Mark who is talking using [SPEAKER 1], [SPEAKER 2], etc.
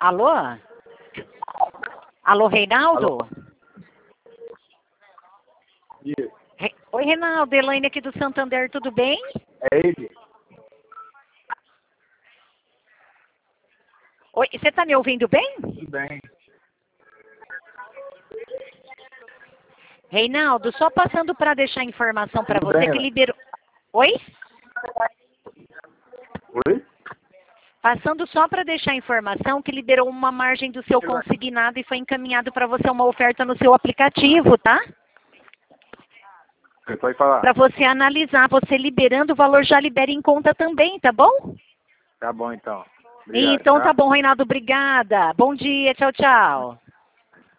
[SPEAKER 1] Alô? Alô, Reinaldo?
[SPEAKER 2] Alô? Isso.
[SPEAKER 1] Oi, Reinaldo, Elaine aqui do Santander, tudo bem?
[SPEAKER 2] É ele?
[SPEAKER 1] Oi, você tá me ouvindo bem?
[SPEAKER 2] Tudo bem.
[SPEAKER 1] Reinaldo, só passando para deixar informação para
[SPEAKER 2] Tudo
[SPEAKER 1] você
[SPEAKER 2] bem,
[SPEAKER 1] que
[SPEAKER 2] né?
[SPEAKER 1] liberou... Oi?
[SPEAKER 2] Oi?
[SPEAKER 1] Passando só para deixar informação que liberou uma margem do seu consignado e foi encaminhado para você uma oferta no seu aplicativo, tá?
[SPEAKER 2] Você pode falar.
[SPEAKER 1] Para você analisar, você liberando o valor já libera em conta também, tá bom?
[SPEAKER 2] Tá bom, então. Obrigado,
[SPEAKER 1] Então
[SPEAKER 2] tá?
[SPEAKER 1] tá bom, Reinaldo, obrigada. Bom dia, tchau, tchau.